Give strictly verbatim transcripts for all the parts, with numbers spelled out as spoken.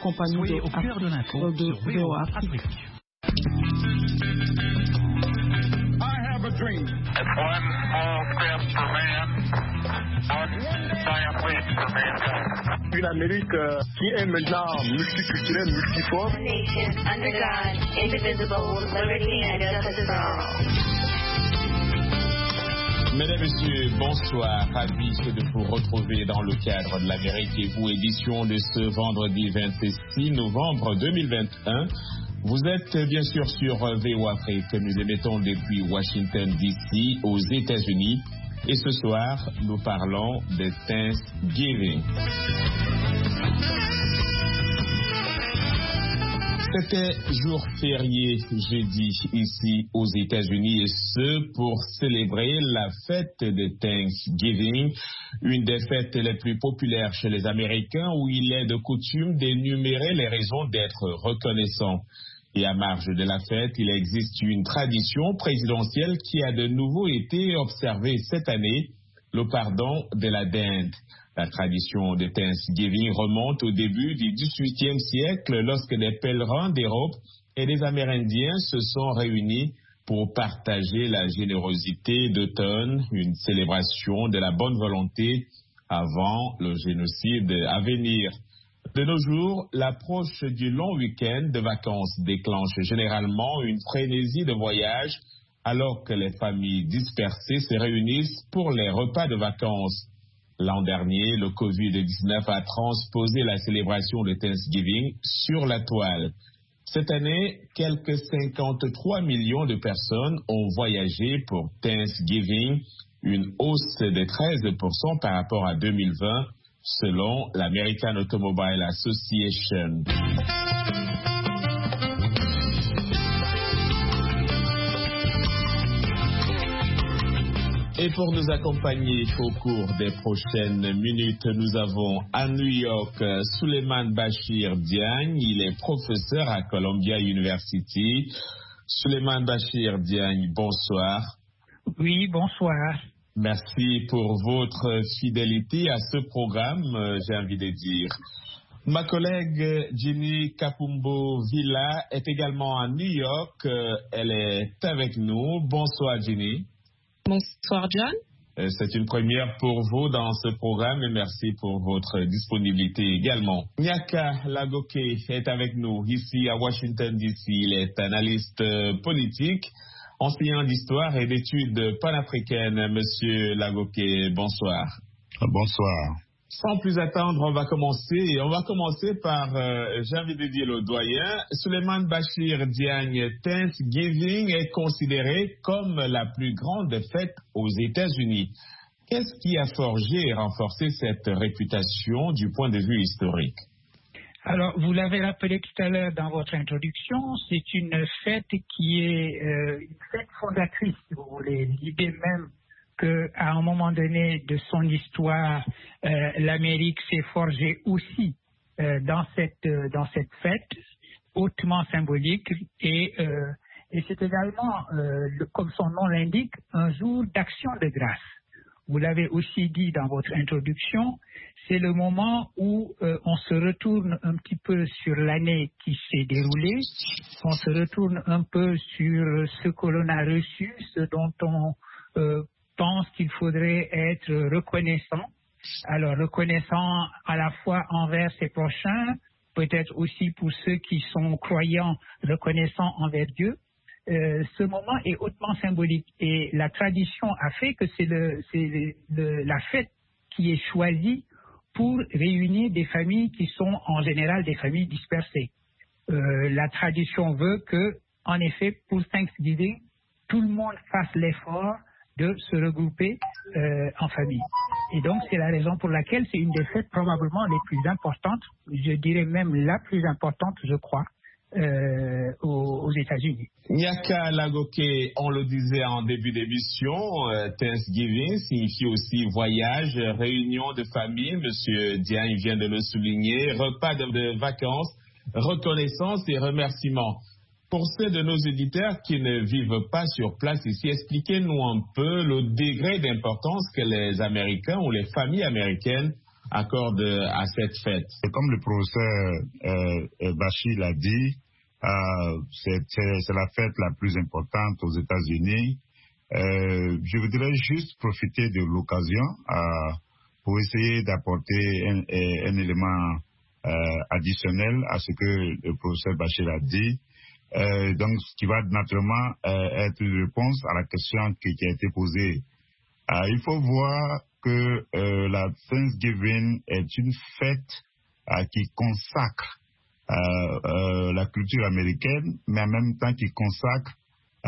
compagnie Soyez de, au cœur de l'info de, sur V O A Afrique. I have a dream. It's one small step for man, one giant leap for mankind. Une Amérique euh, qui est maintenant multiculturelle, multiforme. Nation under God, indivisible, with liberty and justice for all. Mesdames, Messieurs, bonsoir. Ravi de vous retrouver dans le cadre de l'Amérique et vous, édition de ce vendredi vingt-six novembre deux mille vingt et un. Vous êtes bien sûr sur V O A Afrique que nous émettons depuis Washington D C aux États-Unis. Et ce soir, nous parlons de Thanksgiving. C'était jour férié jeudi ici aux États-Unis et ce pour célébrer la fête de Thanksgiving, une des fêtes les plus populaires chez les Américains où il est de coutume d'énumérer les raisons d'être reconnaissant. Et à marge de la fête, il existe une tradition présidentielle qui a de nouveau été observée cette année, le pardon de la dinde. La tradition de Thanksgiving remonte au début du dix-huitième siècle lorsque des pèlerins d'Europe et des Amérindiens se sont réunis pour partager la générosité d'automne, une célébration de la bonne volonté avant le génocide à venir. De nos jours, l'approche du long week-end de vacances déclenche généralement une frénésie de voyage alors que les familles dispersées se réunissent pour les repas de vacances. L'an dernier, le covid dix-neuf a transposé la célébration de Thanksgiving sur la toile. Cette année, quelques cinquante-trois millions de personnes ont voyagé pour Thanksgiving, une hausse de treize pour cent par rapport à deux mille vingt, selon l'American Automobile Association. Et pour nous accompagner au cours des prochaines minutes, nous avons à New York Suleiman Bachir Diagne. Il est professeur à Columbia University. Suleiman Bachir Diagne, bonsoir. Oui, bonsoir. Merci pour votre fidélité à ce programme, j'ai envie de dire. Ma collègue Jenny Kapumbo Villa est également à New York. Elle est avec nous. Bonsoir, Jenny. Bonsoir, John. C'est une première pour vous dans ce programme et merci pour votre disponibilité également. Nyaka Lagoke est avec nous ici à Washington D C. Il est analyste politique, enseignant d'histoire et d'études panafricaines. Monsieur Lagoke, bonsoir. Bonsoir. Sans plus attendre, on va commencer. On va commencer par, euh, j'ai envie de dire le doyen, Suleiman Bachir Diagne. Thanksgiving est considéré comme la plus grande fête aux États-Unis. Qu'est-ce qui a forgé et renforcé cette réputation du point de vue historique? Alors, vous l'avez rappelé tout à l'heure dans votre introduction, c'est une fête qui est euh, une fête fondatrice, si vous voulez. L'idée même qu'à un moment donné de son histoire, euh, l'Amérique s'est forgée aussi euh, dans cette euh, dans cette fête hautement symbolique et euh, et c'est également, euh, le, comme son nom l'indique, un jour d'action de grâce. Vous l'avez aussi dit dans votre introduction, c'est le moment où euh, on se retourne un petit peu sur l'année qui s'est déroulée, on se retourne un peu sur ce que l'on a reçu, ce dont on euh, pense qu'il faudrait être reconnaissant. Alors, reconnaissant à la fois envers ses prochains, peut-être aussi pour ceux qui sont croyants, reconnaissant envers Dieu. Euh, ce moment est hautement symbolique et la tradition a fait que c'est, le, c'est le, le, la fête qui est choisie pour réunir des familles qui sont en général des familles dispersées. Euh, la tradition veut que, en effet, pour Thanksgiving, tout le monde fasse l'effort de se regrouper euh, en famille. Et donc, c'est la raison pour laquelle c'est une des fêtes probablement les plus importantes, je dirais même la plus importante, je crois, euh, aux, aux États-Unis. Nyaka Lagoke, on le disait en début d'émission, euh, Thanksgiving signifie aussi voyage, réunion de famille, Monsieur Diagne vient de le souligner, repas de, de vacances, reconnaissance et remerciements. Pour ceux de nos éditeurs qui ne vivent pas sur place ici, expliquez-nous un peu le degré d'importance que les Américains ou les familles américaines accorde à cette fête? Comme le professeur euh, Bachir l'a dit, euh, c'est, c'est, c'est la fête la plus importante aux États-Unis. Euh, je voudrais juste profiter de l'occasion euh, pour essayer d'apporter un, un élément euh, additionnel à ce que le professeur Bachir a dit. Euh, donc, ce qui va naturellement euh, être une réponse à la question qui, qui a été posée. Euh, il faut voir que euh, la Thanksgiving est une fête euh, qui consacre euh, euh, la culture américaine, mais en même temps qui consacre euh,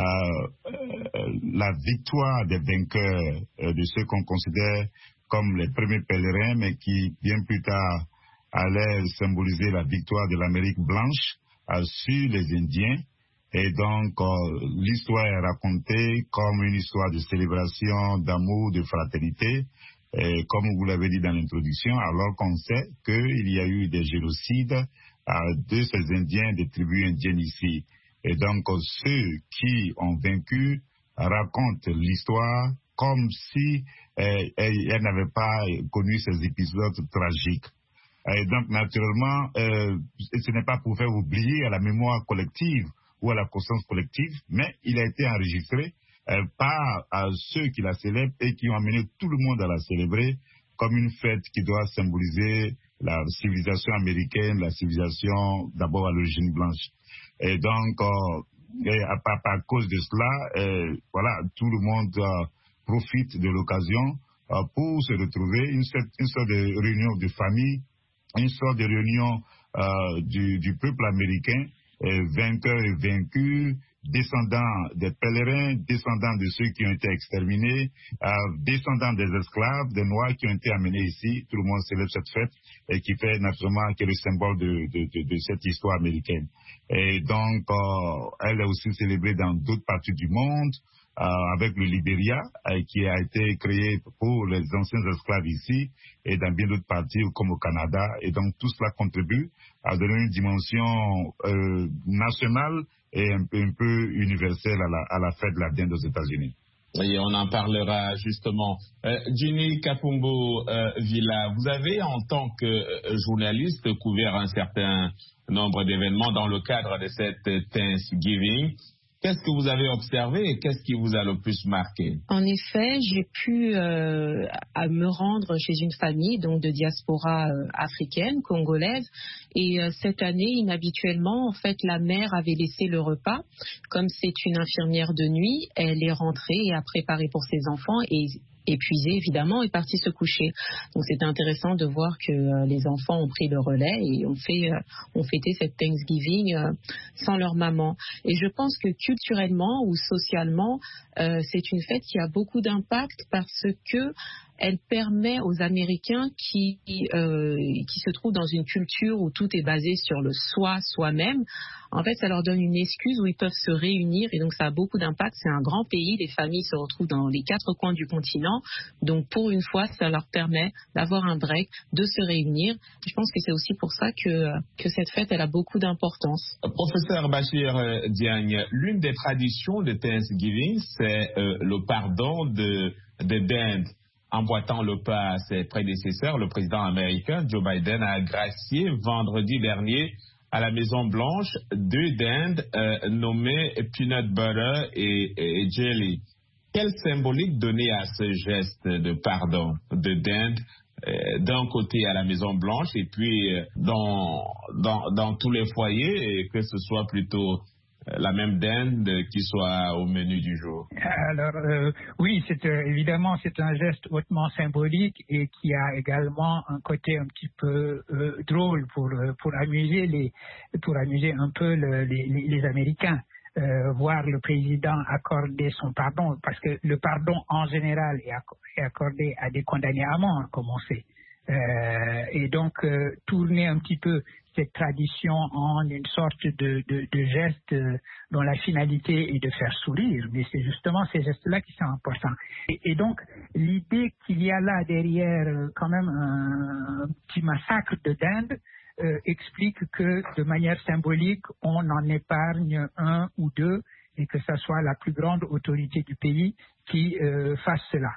euh, la victoire des vainqueurs, euh, de ceux qu'on considère comme les premiers pèlerins, mais qui, bien plus tard, allaient symboliser la victoire de l'Amérique blanche euh, sur les Indiens. Et donc, euh, l'histoire est racontée comme une histoire de célébration, d'amour, de fraternité, et comme vous l'avez dit dans l'introduction, alors qu'on sait qu'il y a eu des génocides euh, de ces Indiens, des tribus indiennes ici. Et donc, euh, ceux qui ont vaincu racontent l'histoire comme si euh, elles n'avaient pas connu ces épisodes tragiques. Et donc, naturellement, euh, ce n'est pas pour faire oublier à la mémoire collective ou à la conscience collective, mais il a été enregistré euh, par euh, ceux qui la célèbrent et qui ont amené tout le monde à la célébrer comme une fête qui doit symboliser la civilisation américaine, la civilisation d'abord à l'origine blanche. Et donc, euh, et à, à, à cause de cela, euh, voilà, tout le monde euh, profite de l'occasion euh, pour se retrouver, une, une sorte de réunion de famille, une sorte de réunion euh, du, du peuple américain, euh, vainqueurs et vaincus, descendants des pèlerins, descendants de ceux qui ont été exterminés, euh, descendants des esclaves, des Noirs qui ont été amenés ici. Tout le monde célèbre cette fête et qui fait naturellement qui est le symbole de, de, de, de cette histoire américaine. Et donc, euh, elle est aussi célébrée dans d'autres parties du monde, euh, avec le Libéria, euh, qui a été créé pour les anciens esclaves ici, et dans bien d'autres parties, comme au Canada. Et donc, tout cela contribue à donner une dimension euh, nationale et un peu, un peu universelle à la, à la fête de la dinde aux États-Unis. Oui, on en parlera justement. Euh, Ginny Kapumbo euh, Villa, vous avez en tant que euh, journaliste couvert un certain nombre d'événements dans le cadre de cette Thanksgiving. Qu'est-ce que vous avez observé et qu'est-ce qui vous a le plus marqué? En effet, j'ai pu euh, à me rendre chez une famille donc de diaspora euh, africaine, congolaise, et euh, cette année, inhabituellement, en fait, la mère avait laissé le repas. Comme c'est une infirmière de nuit, elle est rentrée et a préparé pour ses enfants et épuisée évidemment, est partie se coucher. Donc c'était intéressant de voir que euh, les enfants ont pris le relais et ont fait, euh, ont fêté cette Thanksgiving euh, sans leur maman. Et je pense que culturellement ou socialement, euh, c'est une fête qui a beaucoup d'impact parce que elle permet aux Américains qui, euh, qui se trouvent dans une culture où tout est basé sur le soi, soi-même. En fait, ça leur donne une excuse où ils peuvent se réunir et donc ça a beaucoup d'impact. C'est un grand pays, les familles se retrouvent dans les quatre coins du continent. Donc pour une fois, ça leur permet d'avoir un break, de se réunir. Je pense que c'est aussi pour ça que, que cette fête, elle a beaucoup d'importance. Professeur Bachir euh, Diagne, l'une des traditions de Thanksgiving, c'est euh, le pardon de, de dinde. Emboîtant le pas à ses prédécesseurs, le président américain Joe Biden a gracié vendredi dernier à la Maison-Blanche deux dindes euh, nommées Peanut Butter et, et Jelly. Quelle symbolique donner à ce geste de pardon de dinde euh, d'un côté à la Maison-Blanche et puis euh, dans, dans, dans tous les foyers et que ce soit plutôt la même dinde qui soit au menu du jour? Alors, euh, oui, c'est, euh, évidemment, c'est un geste hautement symbolique et qui a également un côté un petit peu euh, drôle pour, pour, amuser les, pour amuser un peu le, les, les Américains. Euh, voir le président accorder son pardon, parce que le pardon en général est, acc- est accordé à des condamnés à mort, comme on sait. Euh, et donc, euh, tourner un petit peu cette tradition en une sorte de, de, de geste euh, dont la finalité est de faire sourire. Mais c'est justement ces gestes-là qui sont importants. Et, et donc, l'idée qu'il y a là derrière euh, quand même un, un petit massacre de dinde euh, explique que de manière symbolique, on en épargne un ou deux et que ce soit la plus grande autorité du pays qui euh, fasse cela.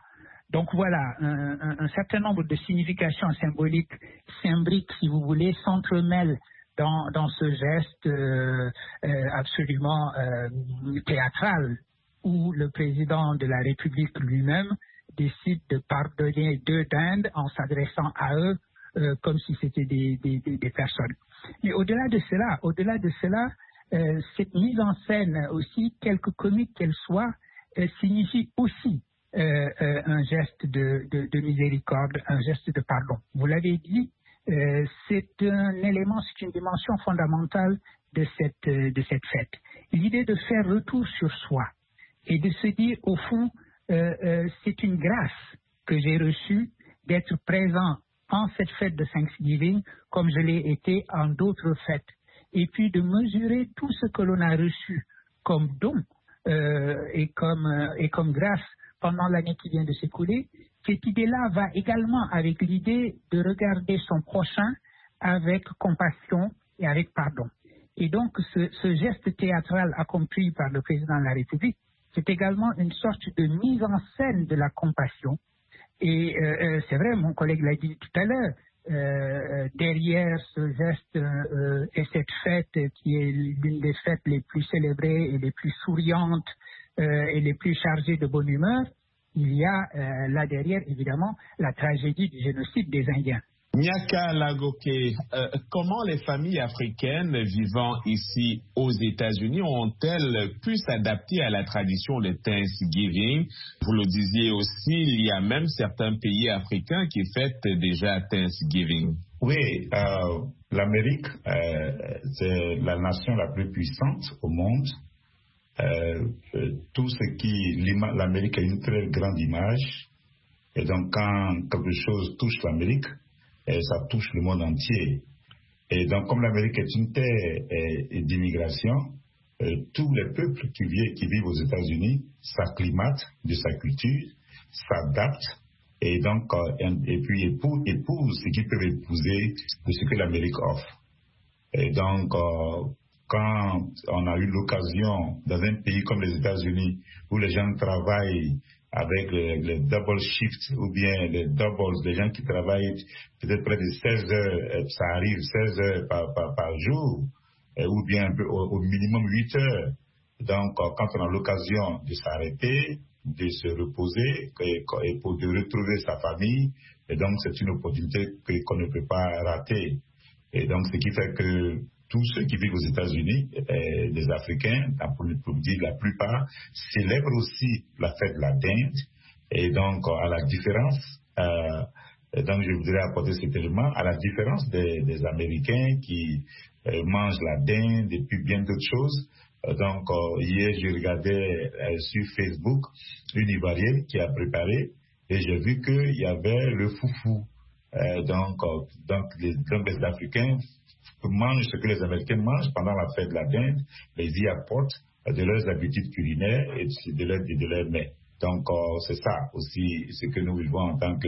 Donc voilà, un, un, un certain nombre de significations symboliques, symboliques si vous voulez, s'entremêlent dans, dans ce geste euh, euh, absolument euh, théâtral où le président de la République lui-même décide de pardonner deux d'Inde en s'adressant à eux euh, comme si c'était des, des, des, des personnes. Mais au-delà de cela, au-delà de cela, euh, cette mise en scène aussi, quelque comique qu'elle soit, euh, signifie aussi Euh, euh, un geste de, de, de miséricorde, un geste de pardon. Vous l'avez dit, euh, c'est un élément, c'est une dimension fondamentale de cette, euh, de cette fête. L'idée de faire retour sur soi et de se dire, au fond, euh, euh, c'est une grâce que j'ai reçue d'être présent en cette fête de Thanksgiving comme je l'ai été en d'autres fêtes. Et puis de mesurer tout ce que l'on a reçu comme don euh, et, comme, euh, et comme grâce pendant l'année qui vient de s'écouler. Cette idée-là va également avec l'idée de regarder son prochain avec compassion et avec pardon. Et donc, ce, ce geste théâtral accompli par le président de la République, c'est également une sorte de mise en scène de la compassion. Et euh, c'est vrai, mon collègue l'a dit tout à l'heure, euh, derrière ce geste euh, et cette fête qui est l'une des fêtes les plus célébrées et les plus souriantes Euh, et les plus chargés de bonne humeur, il y a euh, là derrière, évidemment, la tragédie du génocide des Indiens. Nyaka Lagoke, euh, comment les familles africaines vivant ici aux États-Unis ont-elles pu s'adapter à la tradition de Thanksgiving? Vous le disiez aussi, il y a même certains pays africains qui fêtent déjà Thanksgiving. Oui, euh, l'Amérique, euh, c'est la nation la plus puissante au monde. Euh, euh, tout ce qui l'Amérique a une très grande image, et donc quand quelque chose touche l'Amérique, et ça touche le monde entier. Et donc comme l'Amérique est une terre euh, d'immigration, euh, tous les peuples qui vivent, qui vivent aux États-Unis s'acclimatent de sa culture, s'adaptent et donc euh, et puis épousent, épousent ce qu'ils peuvent épouser de ce que l'Amérique offre. Et donc euh, quand on a eu l'occasion, dans un pays comme les États-Unis, où les gens travaillent avec les, les double shifts, ou bien les doubles, les gens qui travaillent peut-être près de seize heures, ça arrive seize heures par, par, par jour, ou bien un peu, au, au minimum huit heures. Donc, quand on a l'occasion de s'arrêter, de se reposer, et, et pour de retrouver sa famille, et donc c'est une opportunité que, qu'on ne peut pas rater. Et donc, ce qui fait que tous ceux qui vivent aux États-Unis, euh, les Africains, pour, pour dire la plupart, célèbrent aussi la fête de la dinde. Et donc, à la différence, euh, donc je voudrais apporter cet élément, à la différence des, des Américains qui euh, mangent la dinde et puis bien d'autres choses. Euh, donc, euh, hier, je regardais euh, sur Facebook une Ivoirienne qui a préparé et j'ai vu qu'il y avait le foufou. Euh, donc, euh, donc, les, donc, les Africains mangent ce que les Américains mangent pendant la fête de la dinde, mais ils y apportent de leurs habitudes culinaires et de leurs de leur mets. Donc, euh, c'est ça aussi ce que nous vivons en tant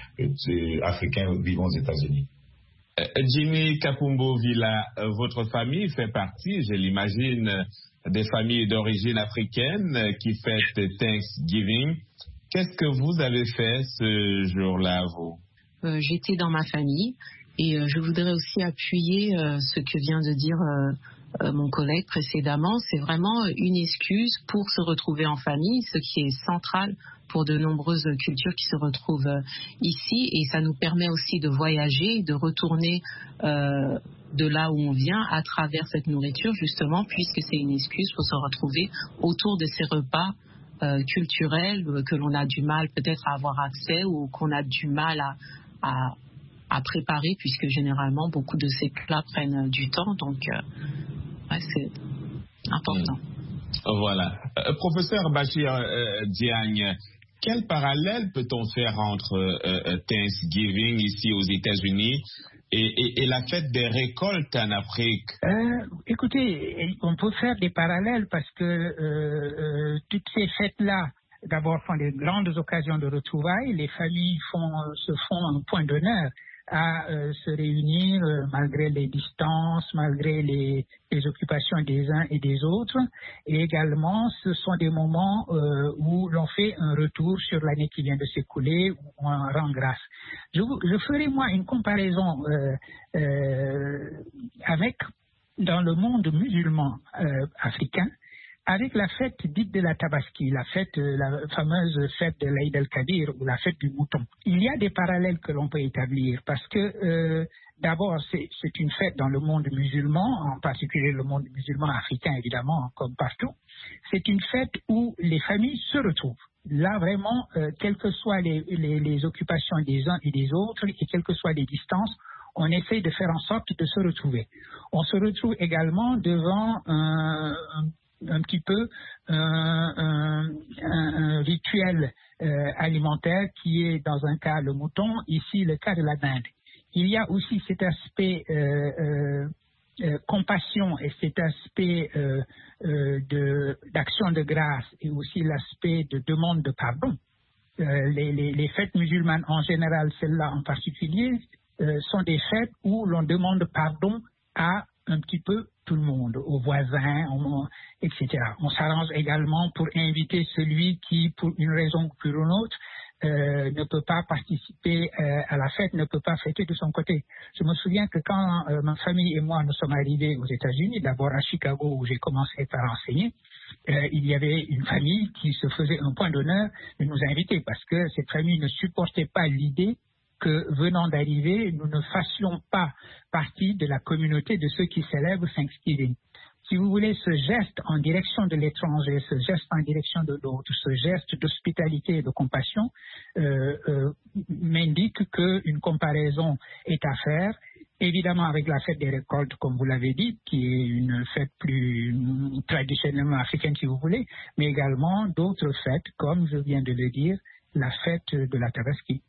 qu'Africains euh, vivant aux États-Unis. Euh, Jimmy Kapumbo Villa, euh, votre famille fait partie, je l'imagine, des familles d'origine africaine euh, qui fêtent Thanksgiving. Qu'est-ce que vous avez fait ce jour-là, vous? euh, J'étais dans ma famille. Et euh, je voudrais aussi appuyer euh, ce que vient de dire euh, euh, mon collègue précédemment. C'est vraiment une excuse pour se retrouver en famille, ce qui est central pour de nombreuses cultures qui se retrouvent euh, ici. Et ça nous permet aussi de voyager, de retourner euh, de là où on vient à travers cette nourriture, justement, puisque c'est une excuse pour se retrouver autour de ces repas euh, culturels euh, que l'on a du mal peut-être à avoir accès ou qu'on a du mal à... à à préparer, puisque généralement beaucoup de ces plats prennent du temps, donc euh, ouais, c'est important. Mmh. Voilà. Euh, professeur Bachir euh, Diagne, quel parallèle peut-on faire entre euh, Thanksgiving ici aux États-Unis et, et, et la fête des récoltes en Afrique? euh, Écoutez, on peut faire des parallèles parce que euh, euh, toutes ces fêtes-là, d'abord, font des grandes occasions de retrouvailles. Les familles font, se font un point d'honneur à euh, se réunir euh, malgré les distances, malgré les, les occupations des uns et des autres. Et également, ce sont des moments euh, où l'on fait un retour sur l'année qui vient de s'écouler, où on rend grâce. Je, je ferai moi une comparaison euh, euh, avec, dans le monde musulman euh, africain, avec la fête dite de la Tabaski, la fête, la fameuse fête de l'Aïd el-Kabir ou la fête du mouton. Il y a des parallèles que l'on peut établir parce que euh, d'abord c'est, c'est une fête dans le monde musulman, en particulier le monde musulman africain évidemment, comme partout. C'est une fête où les familles se retrouvent. Là vraiment, euh, quelles que soient les, les, les occupations des uns et des autres et quelles que soient les distances, on essaye de faire en sorte de se retrouver. On se retrouve également devant un, un un petit peu euh, un, un, un rituel euh, alimentaire qui est dans un cas le mouton, ici le cas de la dinde. Il y a aussi cet aspect euh, euh, euh, compassion et cet aspect euh, euh, de, d'action de grâce et aussi l'aspect de demande de pardon. Euh, les, les, les fêtes musulmanes en général, celles-là en particulier, euh, sont des fêtes où l'on demande pardon à un petit peu tout le monde, aux voisins, et cetera. On s'arrange également pour inviter celui qui, pour une raison ou pour une autre, euh, ne peut pas participer euh, à la fête, ne peut pas fêter de son côté. Je me souviens que quand euh, ma famille et moi nous sommes arrivés aux États-Unis, d'abord à Chicago où j'ai commencé par enseigner, euh, il y avait une famille qui se faisait un point d'honneur de nous inviter parce que cette famille ne supportait pas l'idée que venant d'arriver, nous ne fassions pas partie de la communauté de ceux qui célèbrent Thanksgiving. Si vous voulez, ce geste en direction de l'étranger, ce geste en direction de l'autre, ce geste d'hospitalité et de compassion euh, euh, m'indique qu'une comparaison est à faire, évidemment avec la fête des récoltes, comme vous l'avez dit, qui est une fête plus traditionnellement africaine, si vous voulez, mais également d'autres fêtes, comme je viens de le dire, la fête de la Tabaski.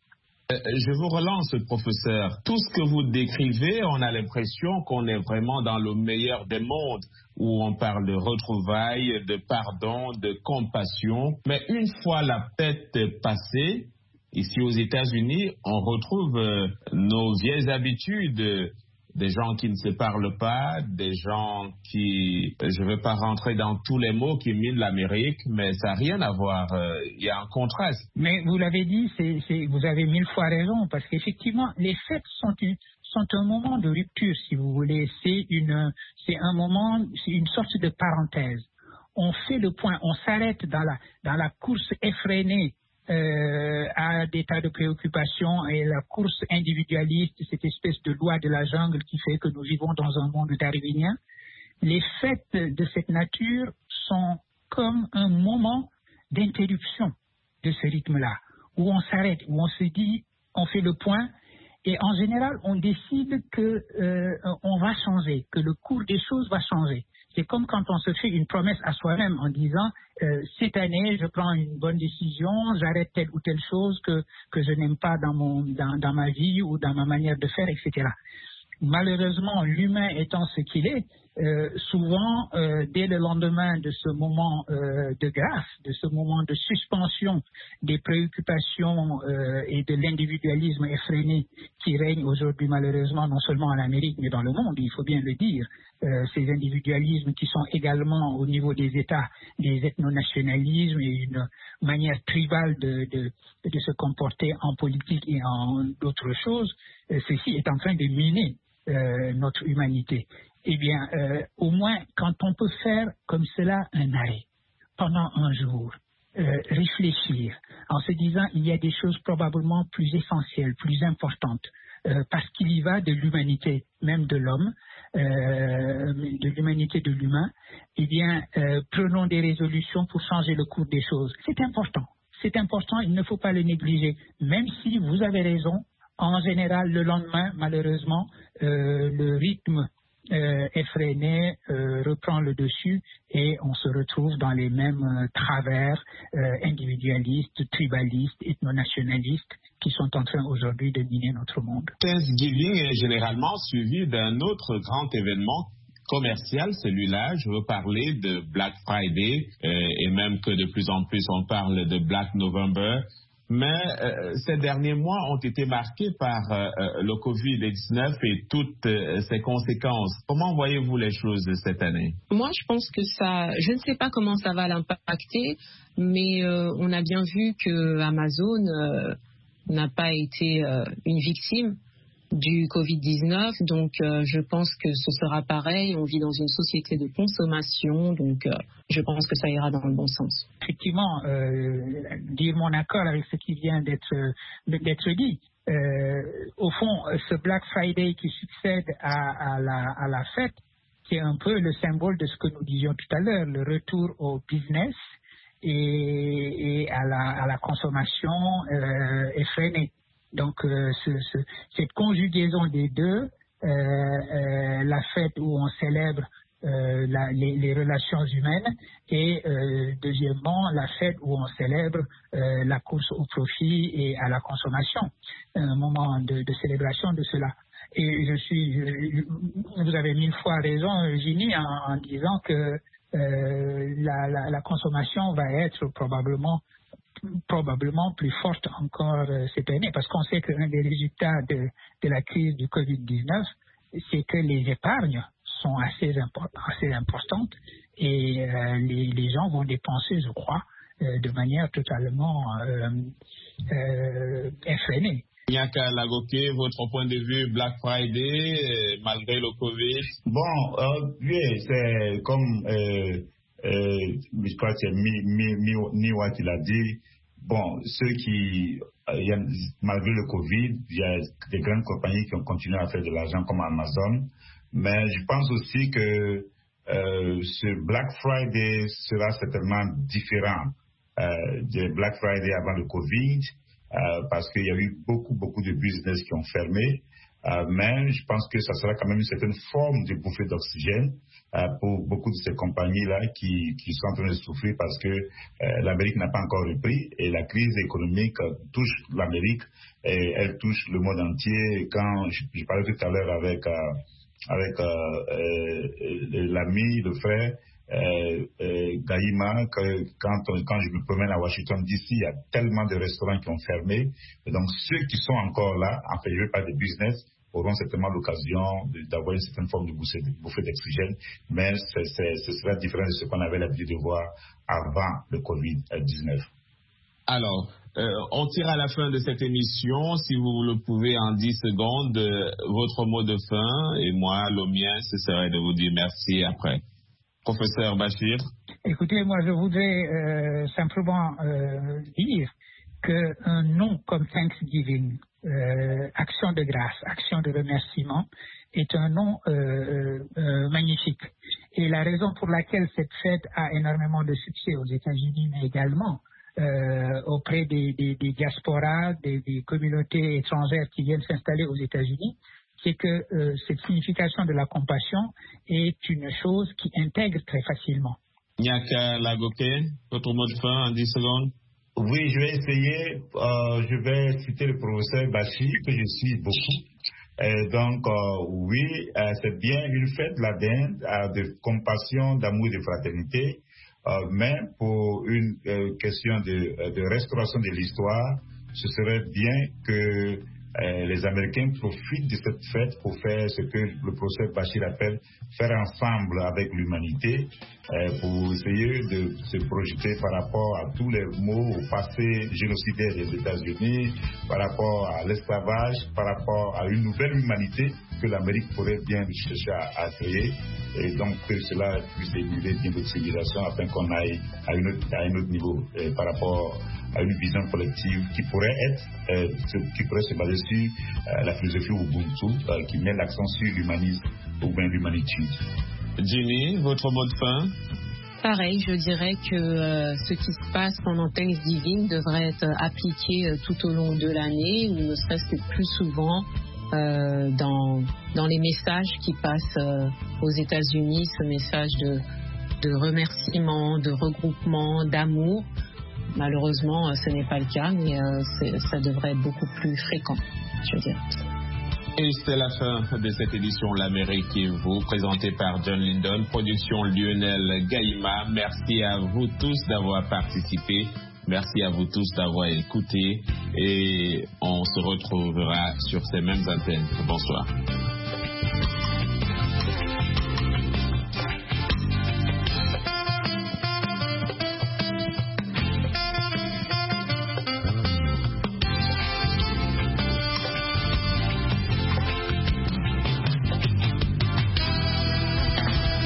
Je vous relance, professeur. Tout ce que vous décrivez, on a l'impression qu'on est vraiment dans le meilleur des mondes, où on parle de retrouvailles, de pardon, de compassion. Mais une fois la fête passée, ici aux États-Unis, on retrouve euh, nos vieilles habitudes. Des gens qui ne se parlent pas, des gens qui, je ne vais pas rentrer dans tous les mots qui minent l'Amérique, mais ça n'a rien à voir. Il y a un contraste. Mais vous l'avez dit, c'est, c'est, vous avez mille fois raison, parce qu'effectivement, les fêtes sont, une, sont un moment de rupture, si vous voulez. C'est, une, c'est un moment, c'est une sorte de parenthèse. On fait le point, on s'arrête dans la, dans la course effrénée Euh, à des tas de préoccupations et la course individualiste, cette espèce de loi de la jungle qui fait que nous vivons dans un monde darwinien. Les fêtes de cette nature sont comme un moment d'interruption de ce rythme-là, où on s'arrête, où on se dit, on fait le point, et en général, on décide que euh, on va changer, que le cours des choses va changer. C'est comme quand on se fait une promesse à soi-même en disant euh, cette année je prends une bonne décision, j'arrête telle ou telle chose que que je n'aime pas dans mon dans, dans ma vie ou dans ma manière de faire, et cetera. Malheureusement, l'humain étant ce qu'il est, euh, souvent, euh, dès le lendemain de ce moment euh, de grâce, de ce moment de suspension des préoccupations euh, et de l'individualisme effréné qui règne aujourd'hui malheureusement non seulement en Amérique mais dans le monde, il faut bien le dire, euh, ces individualismes qui sont également au niveau des États, des ethno-nationalismes et une manière tribale de, de, de se comporter en politique et en d'autres choses, euh, ceci est en train de miner Euh, notre humanité. Eh bien, euh, au moins, quand on peut faire comme cela un arrêt, pendant un jour, euh, réfléchir, en se disant il y a des choses probablement plus essentielles, plus importantes, euh, parce qu'il y va de l'humanité, même de l'homme, euh, de l'humanité de l'humain, eh bien, euh, prenons des résolutions pour changer le cours des choses. C'est important. C'est important, il ne faut pas le négliger, même si vous avez raison. En général, le lendemain, malheureusement, euh, le rythme euh, effréné euh, reprend le dessus et on se retrouve dans les mêmes euh, travers euh, individualistes, tribalistes, ethno-nationalistes qui sont en train aujourd'hui de miner notre monde. Thanksgiving est généralement suivi d'un autre grand événement commercial, celui-là. Je veux parler de Black Friday euh, et même que de plus en plus on parle de Black November. mais euh, ces derniers mois ont été marqués par euh, le covid dix-neuf et toutes euh, ses conséquences. Comment voyez-vous les choses cette année? Moi, je pense que ça, je ne sais pas comment ça va l'impacter, mais euh, on a bien vu que Amazon euh, n'a pas été euh, une victime du covid dix-neuf, donc euh, je pense que ce sera pareil. On vit dans une société de consommation, donc euh, je pense que ça ira dans le bon sens. Effectivement, euh, dire mon accord avec ce qui vient d'être d'être dit. Euh, au fond, ce Black Friday qui succède à, à, la, à la fête, qui est un peu le symbole de ce que nous disions tout à l'heure, le retour au business et, et à, la, à la consommation euh, effrénée. Donc, euh, ce, ce, cette conjugaison des deux, euh, euh, la fête où on célèbre euh, la, les, les relations humaines et euh, deuxièmement, la fête où on célèbre euh, la course au profit et à la consommation, un moment de, de célébration de cela. Et je suis, je, vous avez mille fois raison, Eugénie, en, en disant que euh, la, la, la consommation va être probablement probablement plus forte encore euh, cette année, parce qu'on sait qu'un des résultats de, de la crise du covid dix-neuf, c'est que les épargnes sont assez, import, assez importantes et euh, les, les gens vont dépenser, je crois, euh, de manière totalement euh, euh, effrénée. Nyaka Lagoke, votre point de vue Black Friday, euh, malgré le Covid? Bon, euh, oui, c'est comme... Euh, Euh, je crois que c'est Niwa qui l'a dit. Bon, ceux qui, euh, y a, malgré le Covid, il y a des grandes compagnies qui ont continué à faire de l'argent comme Amazon. Mais je pense aussi que euh, ce Black Friday sera certainement différent euh, de Black Friday avant le Covid, euh, parce qu'il y a eu beaucoup, beaucoup de business qui ont fermé. Euh, mais je pense que ça sera quand même une certaine forme de bouffée d'oxygène euh, pour beaucoup de ces compagnies-là qui, qui sont en train de souffrir parce que euh, l'Amérique n'a pas encore repris et la crise économique euh, touche l'Amérique et elle touche le monde entier. Et quand je, je parlais tout à l'heure avec, euh, avec euh, euh, l'ami, le frère, Euh, euh, Gaïma, que, quand, on, quand je me promène à Washington D C, il y a tellement de restaurants qui ont fermé. Et donc, ceux qui sont encore là, en fait, je ne veux pas de business, auront certainement l'occasion d'avoir une certaine forme de bouffée, de bouffée d'oxygène, mais c'est, c'est, ce sera différent de ce qu'on avait l'habitude de voir avant le covid dix-neuf. Alors, euh, on tire à la fin de cette émission. Si vous le pouvez en dix secondes, euh, votre mot de fin, et moi, le mien, ce serait de vous dire merci après. Professeur Bachir. Écoutez, moi je voudrais euh, simplement euh, dire qu'un nom comme Thanksgiving, euh, action de grâce, action de remerciement, est un nom euh, euh, magnifique. Et la raison pour laquelle cette fête a énormément de succès aux États-Unis, mais également euh, auprès des, des, des diasporas, des, des communautés étrangères qui viennent s'installer aux États-Unis, c'est que euh, cette signification de la compassion est une chose qui intègre très facilement. Nyaka Lagoke, votre mot de fin en dix secondes. Oui, je vais essayer. Euh, je vais citer le professeur Bachir, que je suis beaucoup. Et donc, euh, oui, euh, c'est bien une fête, la dinde, euh, de compassion, d'amour et de fraternité. Euh, mais pour une euh, question de, de restauration de l'histoire, ce serait bien que Euh, les Américains profitent de cette fête pour faire ce que le professeur Bachir appelle faire ensemble avec l'humanité, euh, pour essayer de se projeter par rapport à tous les maux au passé génocidaire des États-Unis, par rapport à l'esclavage, par rapport à une nouvelle humanité que l'Amérique pourrait bien chercher à, à créer, et donc que cela puisse émuler bien notre civilisation afin qu'on aille à, une autre, à un autre niveau euh, par rapport à une vision collective qui pourrait être, euh, qui pourrait se baser sur euh, la philosophie Ubuntu, euh, qui met l'accent sur l'humanisme ou bien l'humanitude. Ginny, votre mot de fin? Pareil, je dirais que euh, ce qui se passe pendant Thanksgiving devrait être appliqué euh, tout au long de l'année, ou ne serait-ce que plus souvent euh, dans, dans les messages qui passent euh, aux États-Unis, ce message de, de remerciement, de regroupement, d'amour. Malheureusement, ce n'est pas le cas, mais euh, ça devrait être beaucoup plus fréquent, je veux dire. Et c'est la fin de cette édition L'Amérique et vous, présentée par John Lindon, production Lionel Gaïma. Merci à vous tous d'avoir participé. Merci à vous tous d'avoir écouté et on se retrouvera sur ces mêmes antennes. Bonsoir.